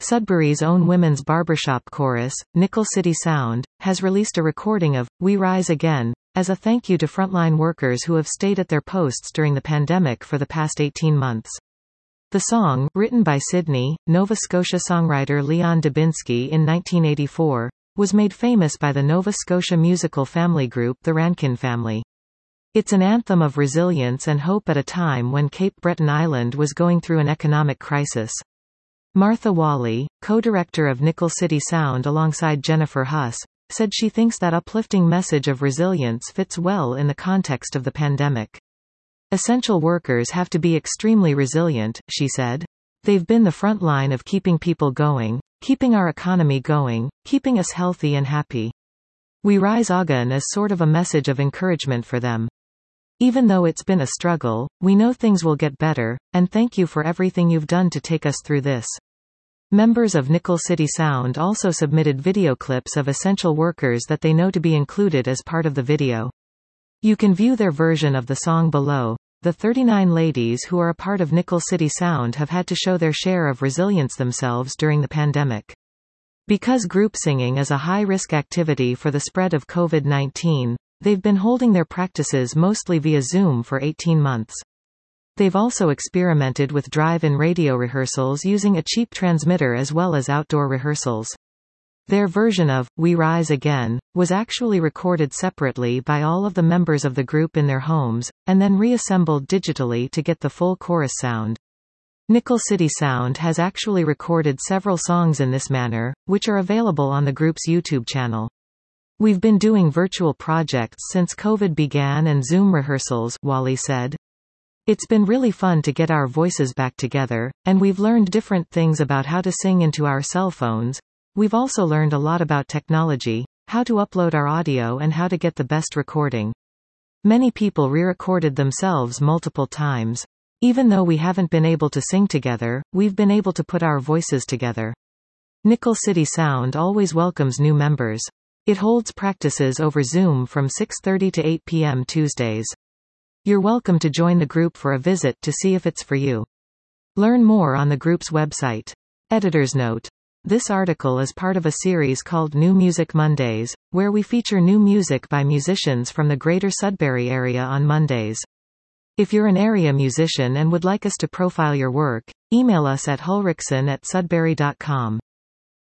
Sudbury's own women's barbershop chorus, Nickel City Sound, has released a recording of We Rise Again as a thank you to frontline workers who have stayed at their posts during the pandemic for the past 18 months. The song, written by Sydney, Nova Scotia songwriter Leon Dubinsky in 1984, was made famous by the Nova Scotia musical family group the Rankin Family. It's an anthem of resilience and hope at a time when Cape Breton Island was going through an economic crisis. Martha Wally, co-director of Nickel City Sound alongside Jennifer Huss, said she thinks that uplifting message of resilience fits well in the context of the pandemic. Essential workers have to be extremely resilient, she said. They've been the front line of keeping people going, keeping our economy going, keeping us healthy and happy. We Rise Again is sort of a message of encouragement for them. Even though it's been a struggle, we know things will get better, and thank you for everything you've done to take us through this. Members of Nickel City Sound also submitted video clips of essential workers that they know to be included as part of the video. You can view their version of the song below. The 39 ladies who are a part of Nickel City Sound have had to show their share of resilience themselves during the pandemic. Because group singing is a high-risk activity for the spread of COVID-19, they've been holding their practices mostly via Zoom for 18 months. They've also experimented with drive-in radio rehearsals using a cheap transmitter as well as outdoor rehearsals. Their version of We Rise Again was actually recorded separately by all of the members of the group in their homes, and then reassembled digitally to get the full chorus sound. Nickel City Sound has actually recorded several songs in this manner, which are available on the group's YouTube channel. We've been doing virtual projects since COVID began and Zoom rehearsals, Wally said. It's been really fun to get our voices back together, and we've learned different things about how to sing into our cell phones. We've also learned a lot about technology, how to upload our audio and how to get the best recording. Many people re-recorded themselves multiple times. Even though we haven't been able to sing together, we've been able to put our voices together. Nickel City Sound always welcomes new members. It holds practices over Zoom from 6:30 to 8 p.m. Tuesdays. You're welcome to join the group for a visit to see if it's for you. Learn more on the group's website. Editor's note. This article is part of a series called New Music Mondays, where we feature new music by musicians from the Greater Sudbury area on Mondays. If you're an area musician and would like us to profile your work, email us at hulrichsen@sudbury.com.